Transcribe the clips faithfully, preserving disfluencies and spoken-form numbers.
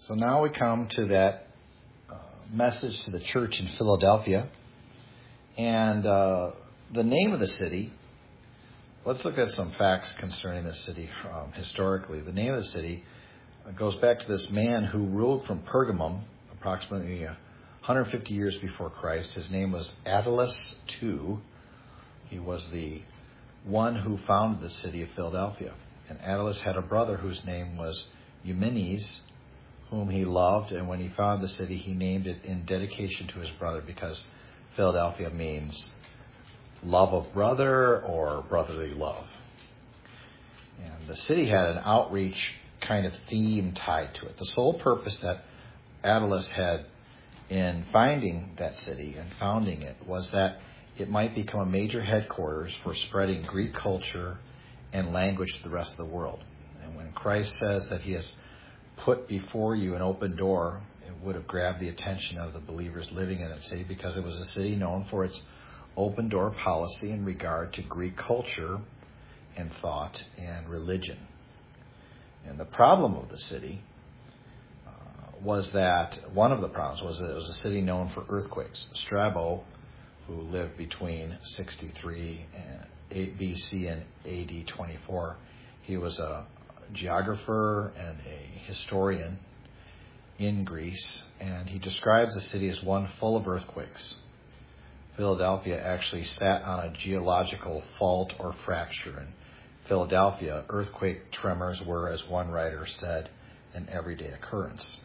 So now we come to that uh, message to the church in Philadelphia. And uh, the name of the city, let's look at some facts concerning the city um, historically. The name of the city goes back to this man who ruled from Pergamum approximately one hundred fifty years before Christ. His name was Attalus the Second. He was the one who founded the city of Philadelphia. And Attalus had a brother whose name was Eumenes, whom he loved, and when he founded the city, he named it in dedication to his brother because Philadelphia means love of brother or brotherly love. And the city had an outreach kind of theme tied to it. The sole purpose that Attalus had in finding that city and founding it was that it might become a major headquarters for spreading Greek culture and language to the rest of the world. And when Christ says that he has put before you an open door, it would have grabbed the attention of the believers living in that city because it was a city known for its open door policy in regard to Greek culture and thought and religion. And the problem of the city uh, was that, one of the problems was that it was a city known for earthquakes. Strabo, who lived between sixty-three B C and A D twenty-four, he was a geographer and a historian in Greece, and he describes the city as one full of earthquakes. Philadelphia actually sat on a geological fault or fracture. In Philadelphia, earthquake tremors were, as one writer said, an everyday occurrence.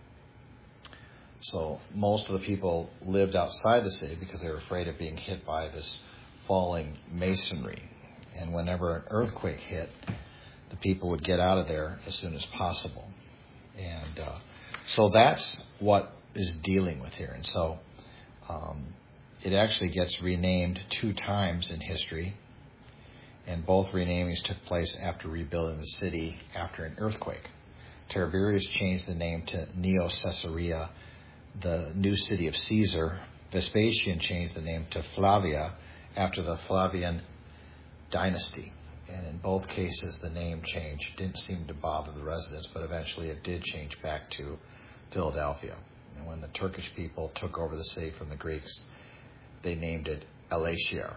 So most of the people lived outside the city because they were afraid of being hit by this falling masonry. And whenever an earthquake hit, the people would get out of there as soon as possible. And uh, so that's what is dealing with here. And so um, it actually gets renamed two times in history. And both renamings took place after rebuilding the city after an earthquake. Tiberius changed the name to Neo Caesarea, the new city of Caesar. Vespasian changed the name to Flavia after the Flavian dynasty. And in both cases, the name change didn't seem to bother the residents, but eventually it did change back to Philadelphia. And when the Turkish people took over the city from the Greeks, they named it Elashir.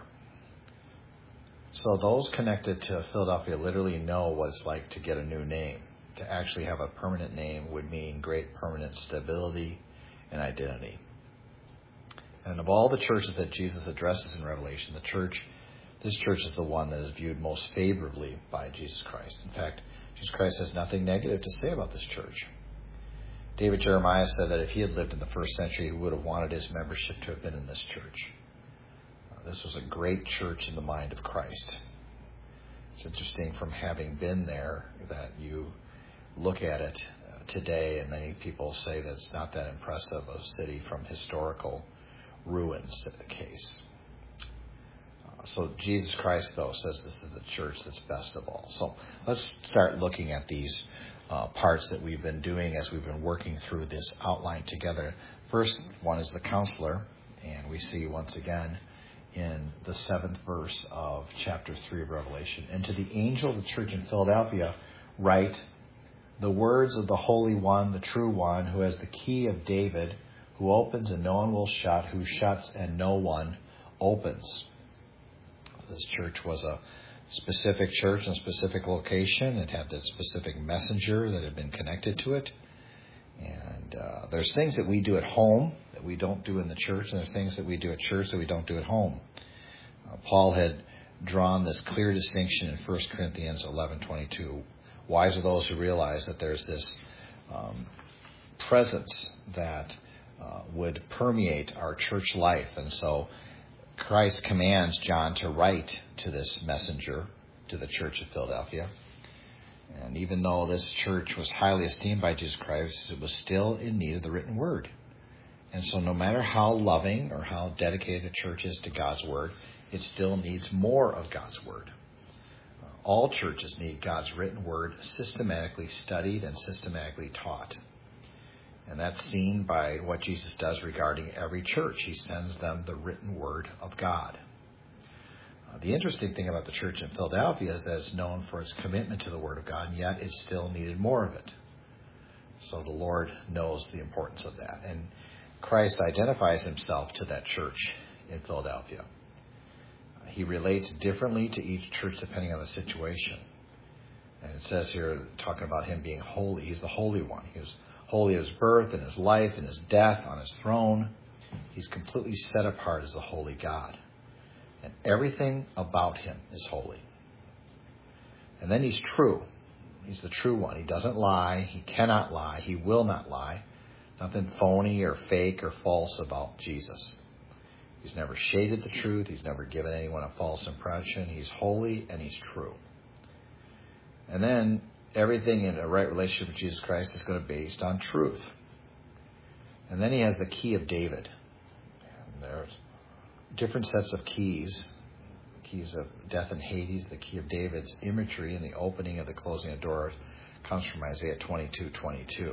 So those connected to Philadelphia literally know what it's like to get a new name. To actually have a permanent name would mean great permanent stability and identity. And of all the churches that Jesus addresses in Revelation, the church This church is the one that is viewed most favorably by Jesus Christ. In fact, Jesus Christ has nothing negative to say about this church. David Jeremiah said that if he had lived in the first century, he would have wanted his membership to have been in this church. Uh, this was a great church in the mind of Christ. It's interesting from having been there that you look at it uh, today, and many people say that it's not that impressive a city from historical ruins to the case. So Jesus Christ, though, says this is the church that's best of all. So let's start looking at these uh, parts that we've been doing as we've been working through this outline together. First one is the counselor, and we see once again in the seventh verse of chapter three of Revelation. And to the angel of the church in Philadelphia write the words of the Holy One, the true One, who has the key of David, who opens and no one will shut, who shuts and no one opens. This church was a specific church in a specific location. It had a specific messenger that had been connected to it. And uh, there's things that we do at home that we don't do in the church, and there's things that we do at church that we don't do at home. Uh, Paul had drawn this clear distinction in First Corinthians eleven twenty-two. Wise are those who realize that there's this um, presence that uh, would permeate our church life. And so Christ commands John to write to this messenger, to the church of Philadelphia. And even though this church was highly esteemed by Jesus Christ, it was still in need of the written word. And so no matter how loving or how dedicated a church is to God's word, it still needs more of God's word. All churches need God's written word systematically studied and systematically taught. And that's seen by what Jesus does regarding every church. He sends them the written word of God. Uh, the interesting thing about the church in Philadelphia is that it's known for its commitment to the word of God, and yet it still needed more of it. So the Lord knows the importance of that. And Christ identifies himself to that church in Philadelphia. He relates differently to each church depending on the situation. And it says here, talking about him being holy. He's the Holy One. He was holy at his birth and his life and his death on his throne. He's completely set apart as the holy God. And everything about him is holy. And then he's true. He's the true one. He doesn't lie. He cannot lie. He will not lie. Nothing phony or fake or false about Jesus. He's never shaded the truth. He's never given anyone a false impression. He's holy and he's true. And then everything in a right relationship with Jesus Christ is going to be based on truth. And then he has the key of David. And there's different sets of keys. The keys of death and Hades, the key of David's imagery and the opening of the closing of doors comes from Isaiah twenty-two twenty-two.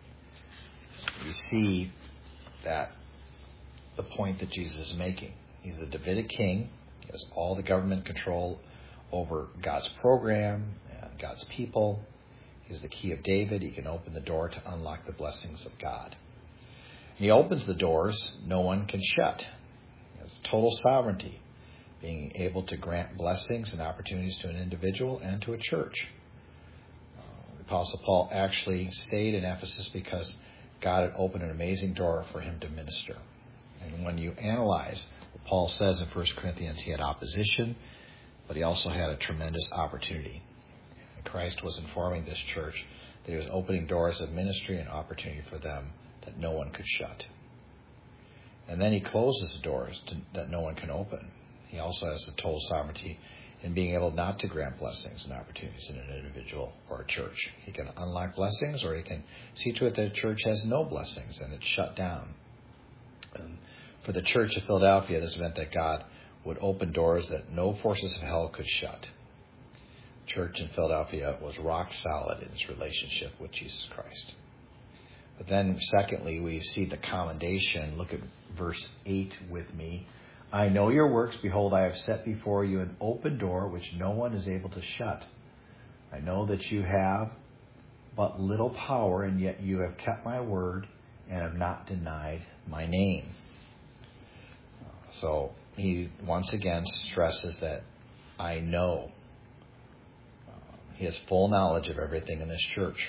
You see that the point that Jesus is making. He's a Davidic king. He has all the government control over God's program and God's people. He's the key of David. He can open the door to unlock the blessings of God. And he opens the doors no one can shut. He has total sovereignty, being able to grant blessings and opportunities to an individual and to a church. Uh, the Apostle Paul actually stayed in Ephesus because God had opened an amazing door for him to minister. And when you analyze what Paul says in First Corinthians, he had opposition, but he also had a tremendous opportunity. And Christ was informing this church that he was opening doors of ministry and opportunity for them that no one could shut. And then he closes doors to, that no one can open. He also has the total sovereignty in being able not to grant blessings and opportunities in an individual or a church. He can unlock blessings, or he can see to it that a church has no blessings and it's shut down. And for the church of Philadelphia, this meant that God would open doors that no forces of hell could shut. The church in Philadelphia was rock solid in its relationship with Jesus Christ. But then, secondly, we see the commendation. Look at verse eight with me. I know your works. Behold, I have set before you an open door which no one is able to shut. I know that you have but little power, and yet you have kept my word and have not denied my name. So he once again stresses that I know. He has full knowledge of everything in this church.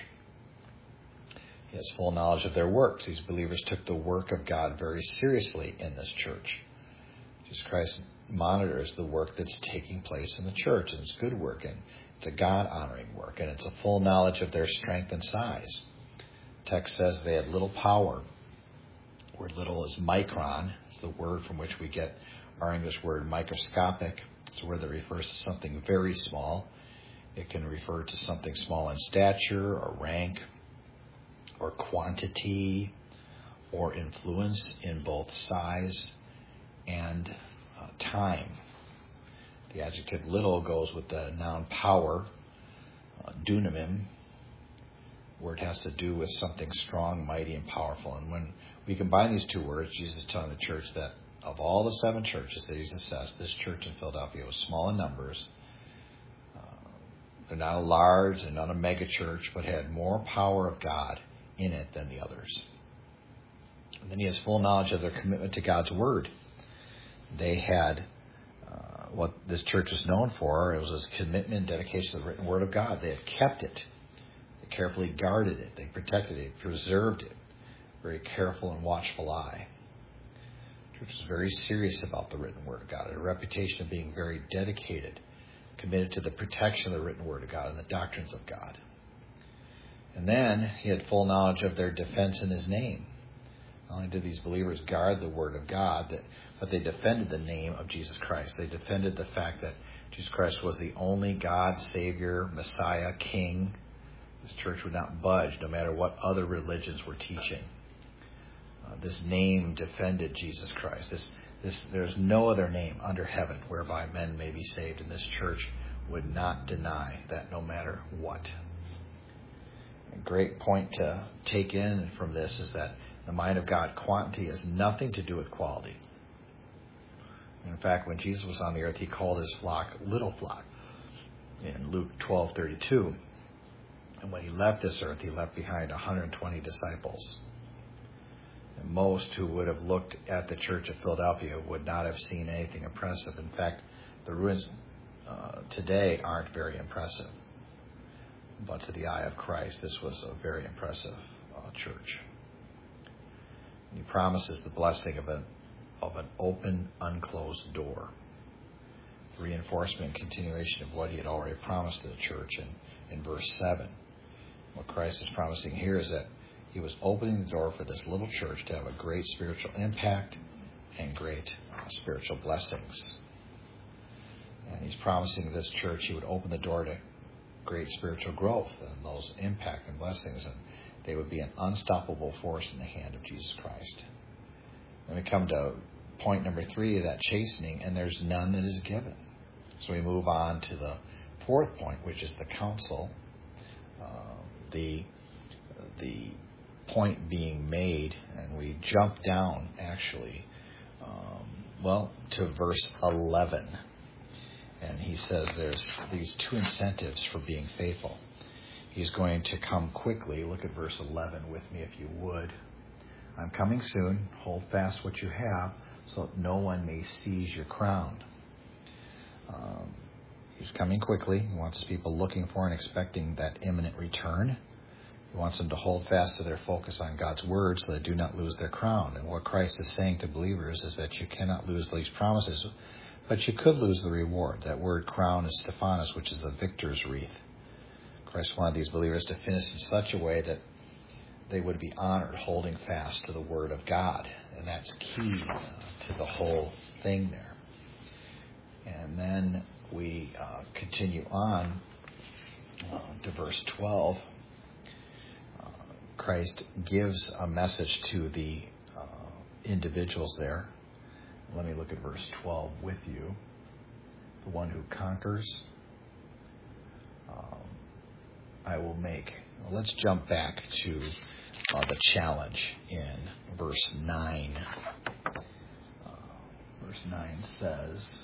He has full knowledge of their works. These believers took the work of God very seriously in this church. Jesus Christ monitors the work that's taking place in the church, and it's good work, and it's a God-honoring work, and it's a full knowledge of their strength and size. The text says they had little power. The word little is micron. It's the word from which we get our English word microscopic. It's a word that refers to something very small. It can refer to something small in stature or rank or quantity or influence in both size and uh, time. The adjective little goes with the noun power, uh, dunamim, where it has to do with something strong, mighty, and powerful. And when we combine these two words, Jesus is telling the church that of all the seven churches that he's assessed, this church in Philadelphia was small in numbers. Uh, they're not a large and not a mega church, but had more power of God in it than the others. And then he has full knowledge of their commitment to God's word. They had uh, what this church was known for. It was its commitment and dedication to the written word of God. They had kept it. They carefully guarded it. They protected it, preserved it. Very careful and watchful eye. The church was very serious about the written word of God. It had a reputation of being very dedicated, committed to the protection of the written word of God and the doctrines of God. And then he had full knowledge of their defense in his name. Not only did these believers guard the word of God, but they defended the name of Jesus Christ. They defended the fact that Jesus Christ was the only God, Savior, Messiah, King. This church would not budge no matter what other religions were teaching. Uh, this name defended Jesus Christ. This, this, there's no other name under heaven whereby men may be saved, and this church would not deny that no matter what. A great point to take in from this is that the mind of God, quantity has nothing to do with quality. In fact, when Jesus was on the earth, he called his flock little flock in Luke twelve thirty-two. And when he left this earth, he left behind one hundred twenty disciples. And most who would have looked at the church of Philadelphia would not have seen anything impressive. In fact, the ruins uh, today aren't very impressive. But to the eye of Christ, this was a very impressive uh, church. And he promises the blessing of an, of an open, unclosed door. The reinforcement and continuation of what he had already promised to the church in, in verse seven. What Christ is promising here is that he was opening the door for this little church to have a great spiritual impact and great uh, spiritual blessings. And he's promising this church he would open the door to great spiritual growth and those impact and blessings, and they would be an unstoppable force in the hand of Jesus Christ. Then we come to point number three, that chastening, and there's none that is given. So we move on to the fourth point, which is the counsel. Uh, the the point being made, and we jump down actually, um, well, to verse eleven. And he says there's these two incentives for being faithful. He's going to come quickly. Look at verse eleven with me, if you would. I'm coming soon. Hold fast what you have, so that no one may seize your crown. Um, he's coming quickly. He wants people looking for and expecting that imminent return. He wants them to hold fast to their focus on God's word so they do not lose their crown. And what Christ is saying to believers is that you cannot lose these promises, but you could lose the reward. That word crown is Stephanos, which is the victor's wreath. Christ wanted these believers to finish in such a way that they would be honored holding fast to the word of God. And that's key uh, to the whole thing there. And then we uh, continue on uh, to verse twelve. Uh, Christ gives a message to the uh, individuals there. Let me look at verse twelve with you. The one who conquers, um, I will make. Well, let's jump back to uh, the challenge in verse nine. Uh, verse nine says,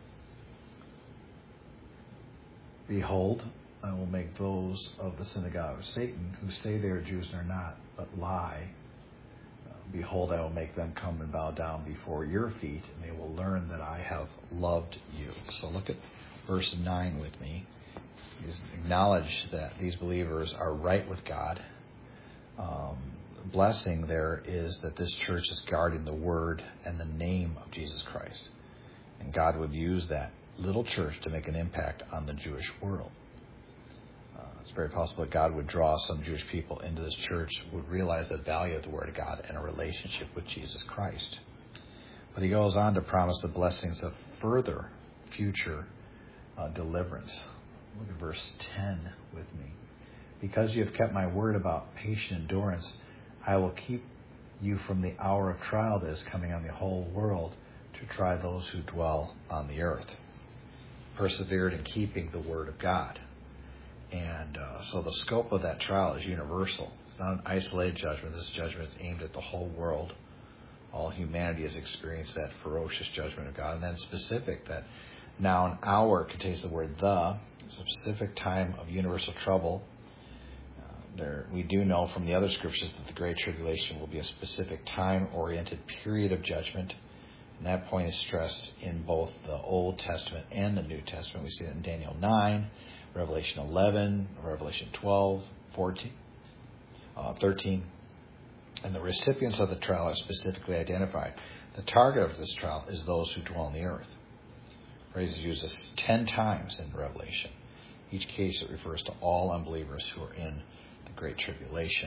Behold, I will make those of the synagogue of Satan who say they are Jews and are not, but lie. Behold, I will make them come and bow down before your feet, and they will learn that I have loved you. So look at verse nine with me. He's acknowledged that these believers are right with God. Um, blessing there is that this church is guarding the word and the name of Jesus Christ. And God would use that little church to make an impact on the Jewish world. Uh, it's very possible that God would draw some Jewish people into this church, would realize the value of the Word of God and a relationship with Jesus Christ. But he goes on to promise the blessings of further future uh, deliverance. Look at verse ten with me. Because you have kept my word about patient endurance, I will keep you from the hour of trial that is coming on the whole world to try those who dwell on the earth. Persevered in keeping the word of God. And uh, so the scope of that trial is universal. It's not an isolated judgment. This judgment is aimed at the whole world. All humanity has experienced that ferocious judgment of God. And then specific, that now an hour contains the word the. It's a specific time of universal trouble. Uh, there, we do know from the other scriptures that the Great Tribulation will be a specific time-oriented period of judgment. And that point is stressed in both the Old Testament and the New Testament. We see it in Daniel nine, Revelation eleven, Revelation twelve, fourteen, uh, thirteen. And the recipients of the trial are specifically identified. The target of this trial is those who dwell on the earth. Phrase is used ten times in Revelation. Each case it refers to all unbelievers who are in the Great Tribulation.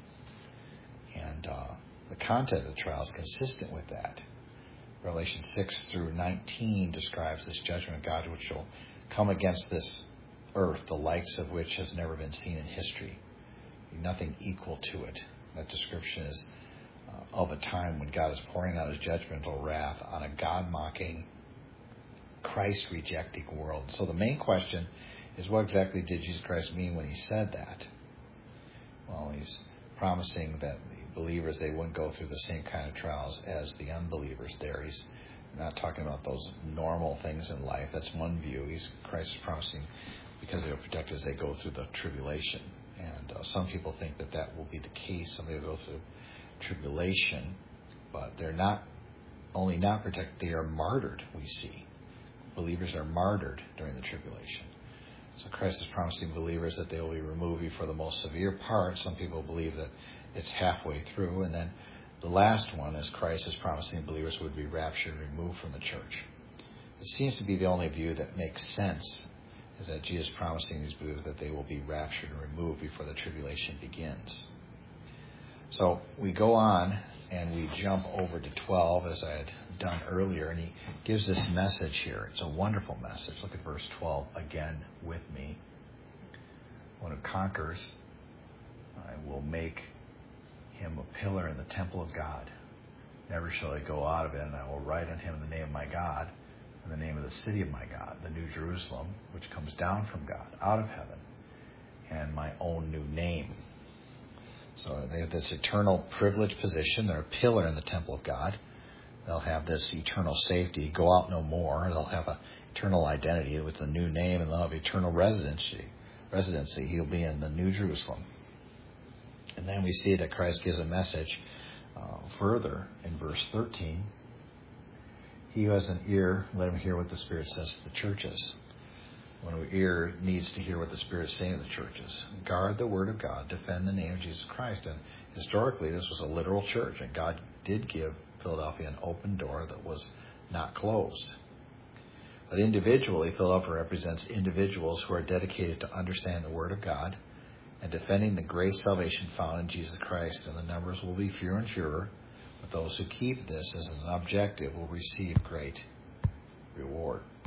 And uh, the content of the trial is consistent with that. Revelation six through nineteen describes this judgment of God which will come against this earth, the likes of which has never been seen in history. Nothing equal to it. That description is uh, of a time when God is pouring out his judgmental wrath on a God-mocking, Christ-rejecting world. So the main question is, what exactly did Jesus Christ mean when he said that? Well, he's promising that the believers, they wouldn't go through the same kind of trials as the unbelievers there. He's not talking about those normal things in life. That's one view. He's Christ is promising because they are protected as they go through the tribulation. And uh, some people think that that will be the case. Somebody will go through tribulation, but they're not only not protected, they are martyred, we see. Believers are martyred during the tribulation. So Christ is promising believers that they will be removed before the most severe part. Some people believe that it's halfway through. And then the last one is Christ is promising believers would be raptured and removed from the church. It seems to be the only view that makes sense, is that Jesus promising these believers that they will be raptured and removed before the tribulation begins. So we go on and we jump over to twelve, as I had done earlier, and he gives this message here. It's a wonderful message. Look at verse twelve again with me. One who conquers, I will make him a pillar in the temple of God. Never shall he go out of it, and I will write on him the name of my God, and the name of the city of my God, the New Jerusalem, which comes down from God, out of heaven, and my own new name. So they have this eternal privileged position. They're a pillar in the temple of God. They'll have this eternal safety, go out no more. They'll have an eternal identity with a new name, and they'll have eternal residency. Residency. He'll be in the New Jerusalem. And then we see that Christ gives a message uh, further in verse thirteen. He who has an ear, let him hear what the Spirit says to the churches. One who ear needs to hear what the Spirit is saying to the churches. Guard the word of God. Defend the name of Jesus Christ. And historically, this was a literal church. And God did give Philadelphia an open door that was not closed. But individually, Philadelphia represents individuals who are dedicated to understand the word of God and defending the great salvation found in Jesus Christ. And the numbers will be fewer and fewer. But those who keep this as an objective will receive great reward.